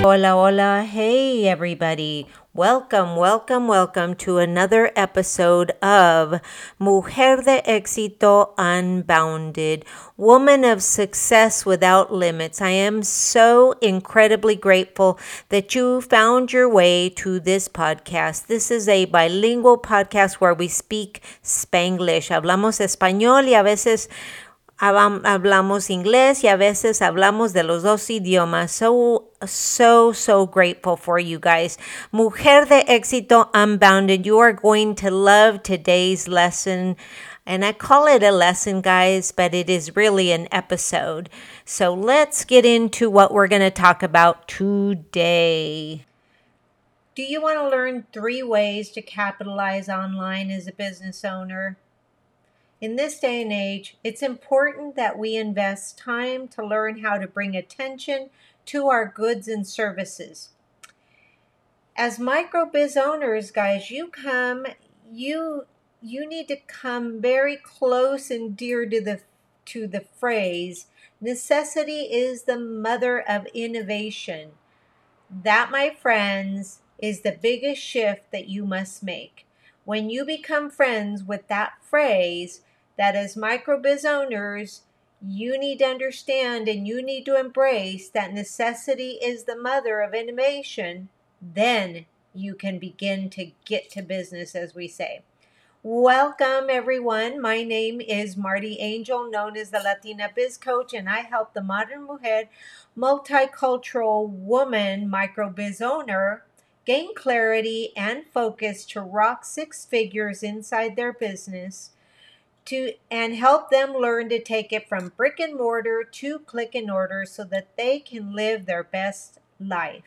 Hola, hola. Hey, everybody. Welcome to another episode of Mujer de Éxito Unbounded, Woman of Success Without Limits. I am so incredibly grateful that you found your way to this podcast. This is a bilingual podcast where we speak Spanglish. Hablamos español y a veces hablamos inglés y a veces hablamos de los dos idiomas. So grateful for you guys. Mujer de Éxito Unbounded, you are going to love today's lesson. And I call it a lesson, guys, but it is really an episode. So let's get into what we're going to talk about today. Do you want to learn 3 ways to capitalize online as a business owner? In this day and age, it's important that we invest time to learn how to bring attention to our goods and services. As micro biz owners, guys, you need to come very close and dear to the phrase, necessity is the mother of innovation. That, my friends, is the biggest shift that you must make. When you become friends with that phrase, that as microbiz owners, you need to understand and you need to embrace that necessity is the mother of innovation, then you can begin to get to business, as we say. Welcome, everyone. My name is Marty Angel, known as the Latina Biz Coach, and I help the modern mujer, multicultural woman, micro biz owner, gain clarity and focus to rock 6 figures inside their business and help them learn to take it from brick and mortar to click and order so that they can live their best life.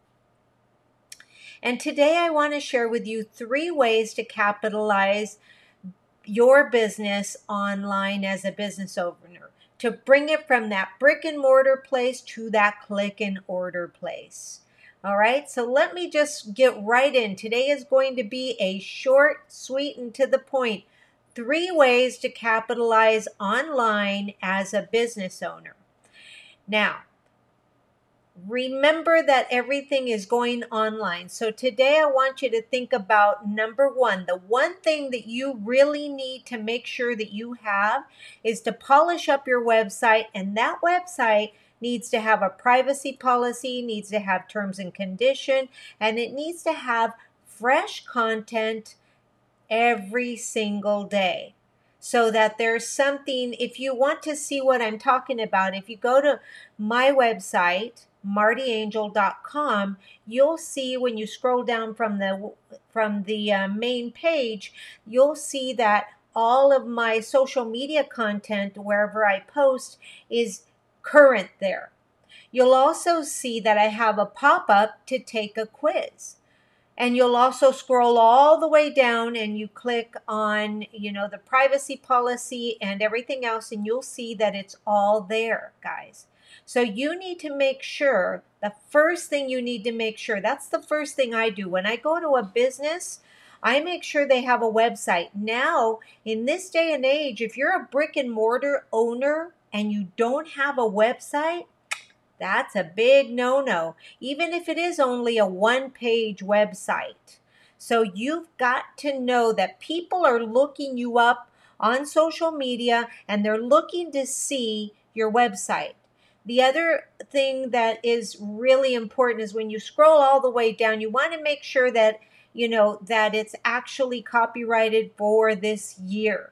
And today I want to share with you 3 ways to capitalize your business online as a business owner, to bring it from that brick and mortar place to that click and order place. All right, so let me just get right in. Today is going to be a short, sweet, and to the point 3 ways to capitalize online as a business owner. Now, remember that everything is going online. So today I want you to think about number 1. The one thing that you really need to make sure that you have is to polish up your website, and that website needs to have a privacy policy, needs to have terms and condition, and it needs to have fresh content every single day. So that there's something, if you want to see what I'm talking about, if you go to my website, martyangel.com, you'll see when you scroll down from the main page, you'll see that all of my social media content, wherever I post, is current there. You'll also see that I have a pop-up to take a quiz. And you'll also scroll all the way down and you click on, the privacy policy and everything else, and you'll see that it's all there, guys. So you need to make sure, the first thing you need to make sure, that's the first thing I do. When I go to a business, I make sure they have a website. Now, in this day and age, if you're a brick and mortar owner and you don't have a website, that's a big no-no, even if it is only a 1-page website. So you've got to know that people are looking you up on social media and they're looking to see your website. The other thing that is really important is when you scroll all the way down, you want to make sure that, that it's actually copyrighted for this year.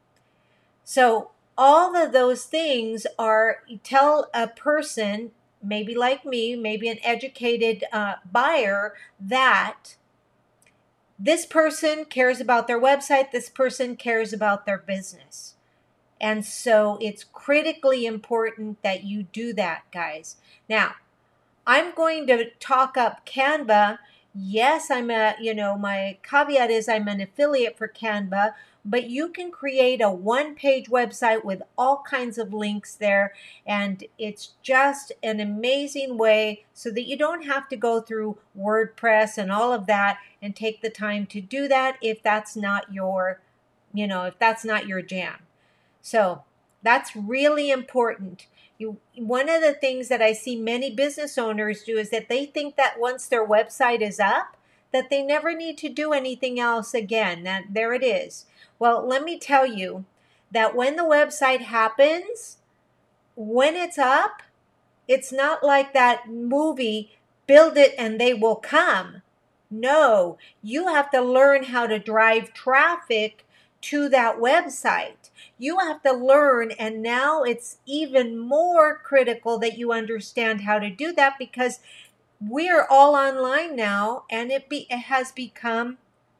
So all of those things tell a person, maybe like me, maybe an educated buyer, that this person cares about their website, this person cares about their business. And so it's critically important that you do that, guys. Now, I'm going to talk up Canva. Yes, my caveat is I'm an affiliate for Canva, but you can create a 1-page website with all kinds of links there. And it's just an amazing way so that you don't have to go through WordPress and all of that and take the time to do that if that's not your jam. So that's really important. One of the things that I see many business owners do is that they think that once their website is up, that they never need to do anything else again. That there it is. Well, let me tell you that when the website happens, when it's up, it's not like that movie, build it and they will come. No, you have to learn how to drive traffic to that website. You have to learn, and now it's even more critical that you understand how to do that, because we're all online now, and it has become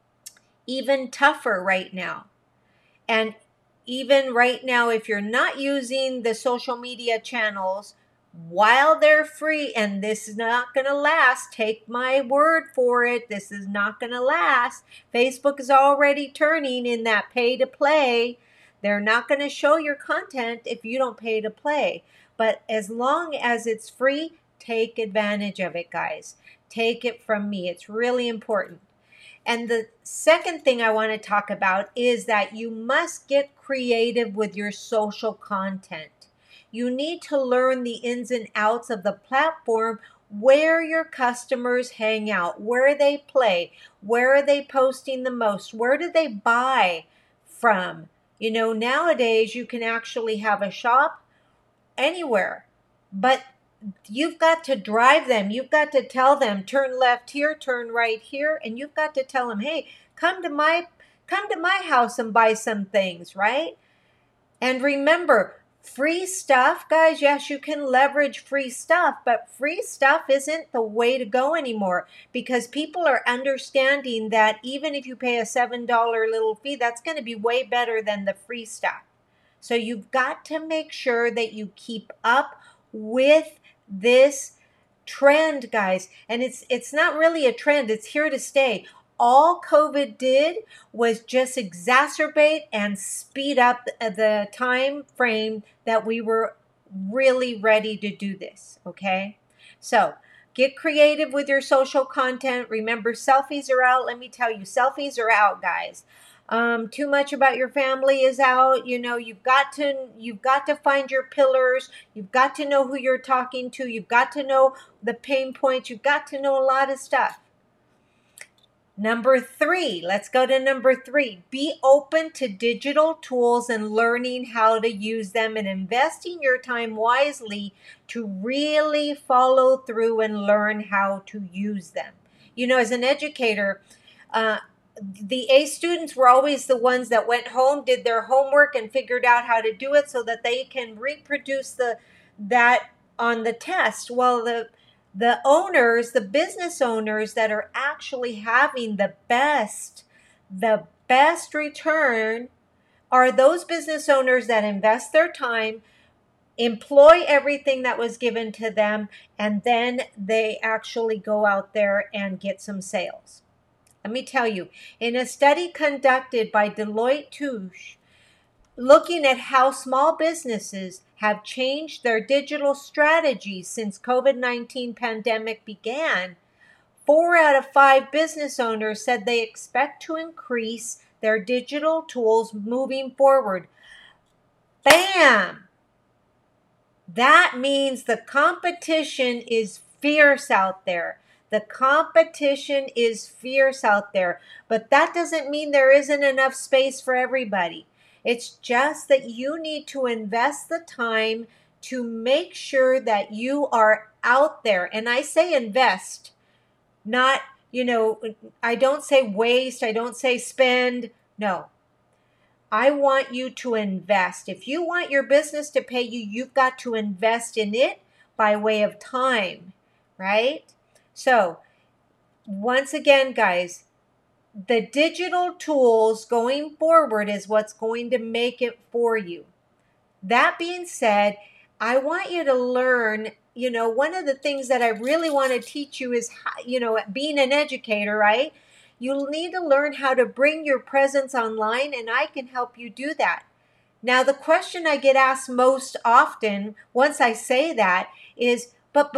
even tougher right now. And even right now, if you're not using the social media channels while they're free, and this is not going to last, take my word for it, this is not going to last. Facebook is already turning in that pay to play. They're not going to show your content if you don't pay to play. But as long as it's free, take advantage of it, guys. Take it from me. It's really important. And the second thing I want to talk about is that you must get creative with your social content. You need to learn the ins and outs of the platform, where your customers hang out, where they play, where are they posting the most, where do they buy from. Nowadays you can actually have a shop anywhere, but you've got to drive them. You've got to tell them, turn left here, turn right here, and you've got to tell them, hey, come to my house and buy some things, right? And remember, free stuff, guys, yes, you can leverage free stuff, but free stuff isn't the way to go anymore, because people are understanding that even if you pay a $7 little fee, that's going to be way better than the free stuff. So you've got to make sure that you keep up with this trend, guys. And it's not really a trend, it's here to stay. All COVID did was just exacerbate and speed up the time frame that we were really ready to do this, okay? So get creative with your social content. Remember, selfies are out. Let me tell you, selfies are out, guys. Too much about your family is out. You've got to find your pillars. You've got to know who you're talking to. You've got to know the pain points. You've got to know a lot of stuff. Number 3, let's go to number 3. Be open to digital tools and learning how to use them, and investing your time wisely to really follow through and learn how to use them. As an educator, the A students were always the ones that went home, did their homework, and figured out how to do it so that they can reproduce that on the test. Well, the owners, the business owners that are actually having the best return are those business owners that invest their time, employ everything that was given to them, and then they actually go out there and get some sales. Let me tell you, in a study conducted by Deloitte Touche, looking at how small businesses have changed their digital strategies since COVID-19 pandemic began, 4 out of 5 business owners said they expect to increase their digital tools moving forward. Bam! That means the competition is fierce out there. The competition is fierce out there, but that doesn't mean there isn't enough space for everybody. It's just that you need to invest the time to make sure that you are out there. And I say invest, not, I don't say waste, I don't say spend. No. I want you to invest. If you want your business to pay you, you've got to invest in it by way of time, right? So, once again, guys, the digital tools going forward is what's going to make it for you. That being said, I want you to learn, one of the things that I really want to teach you is, being an educator, right? You'll need to learn how to bring your presence online, and I can help you do that. Now, the question I get asked most often once I say that is, but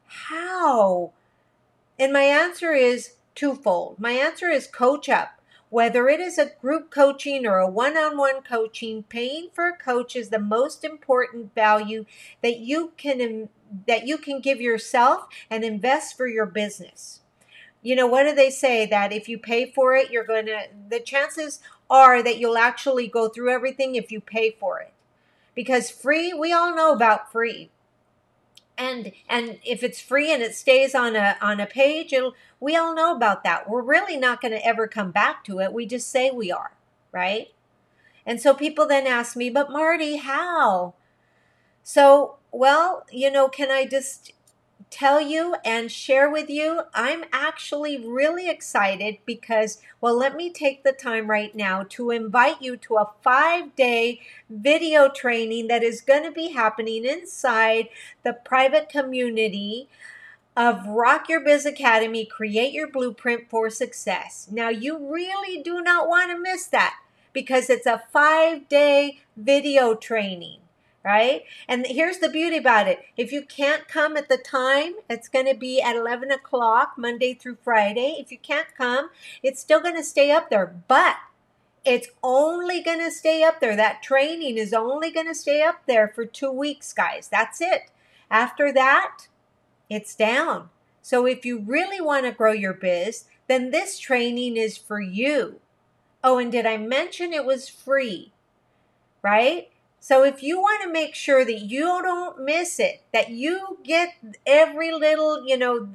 how? And my answer is twofold. My answer is coach up. Whether it is a group coaching or a one-on-one coaching, paying for a coach is the most important value that you can give yourself and invest for your business. You know, what do they say? That if you pay for it, the chances are that you'll actually go through everything if you pay for it. Because free, we all know about free. And if it's free and it stays on a page, we all know about that. We're really not going to ever come back to it. We just say we are, right? And so people then ask me, but Marty, how? So, well, can I just tell you and share with you, I'm actually really excited because, well, let me take the time right now to invite you to a 5-day video training that is going to be happening inside the private community of Rock Your Biz Academy, Create Your Blueprint for Success. Now, you really do not want to miss that because it's a 5-day video training. Right? And here's the beauty about it. If you can't come at the time, it's going to be at 11 o'clock, Monday through Friday. If you can't come, it's still going to stay up there. But it's only going to stay up there. That training is only going to stay up there for 2 weeks, guys. That's it. After that, it's down. So if you really want to grow your biz, then this training is for you. Oh, and did I mention it was free? Right? So if you want to make sure that you don't miss it, that you get every little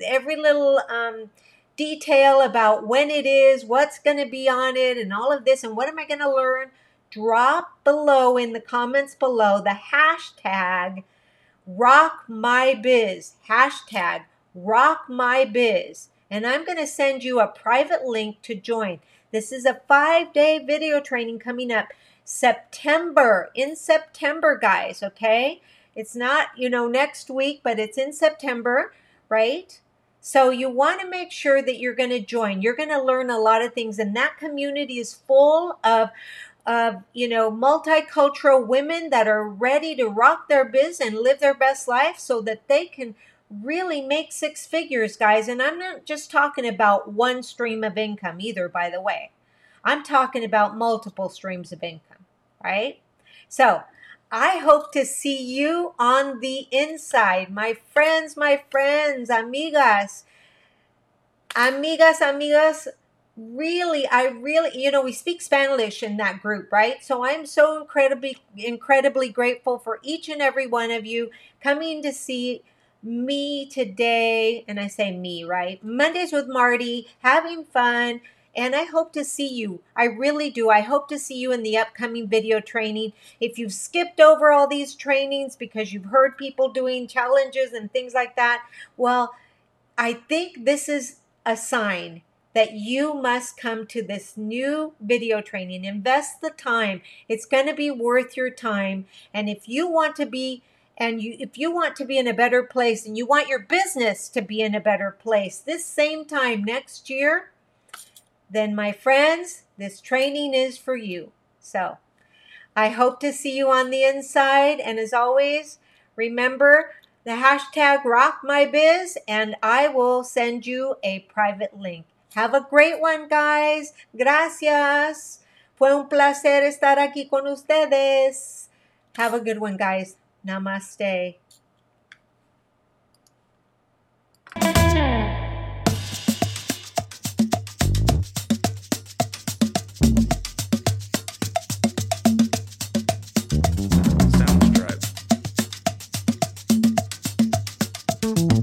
detail about when it is, what's going to be on it, and all of this, and what am I going to learn, drop below in the comments below the hashtag RockMyBiz, hashtag RockMyBiz, and I'm going to send you a private link to join. This is a 5-day video training coming up in September, guys, okay? It's not, next week, but it's in September, right? So you want to make sure that you're going to join. You're going to learn a lot of things, and that community is full of multicultural women that are ready to rock their biz and live their best life so that they can really make 6 figures, guys. And I'm not just talking about one stream of income either, by the way. I'm talking about multiple streams of income, right? So I hope to see you on the inside. My friends, amigas, really, we speak Spanish in that group, right? So I'm so incredibly grateful for each and every one of you coming to see me today. And I say me, right? Mondays with Marty, having fun. And I hope to see you. I really do. I hope to see you in the upcoming video training. If you've skipped over all these trainings because you've heard people doing challenges and things like that, well, I think this is a sign that you must come to this new video training. Invest the time. It's going to be worth your time. And if you want to be in a better place and you want your business to be in a better place this same time next year, then my friends, this training is for you. So I hope to see you on the inside. And as always, remember the hashtag RockMyBiz, and I will send you a private link. Have a great one, guys. Gracias. Fue un placer estar aquí con ustedes. Have a good one, guys. Namaste. Sounds tribe.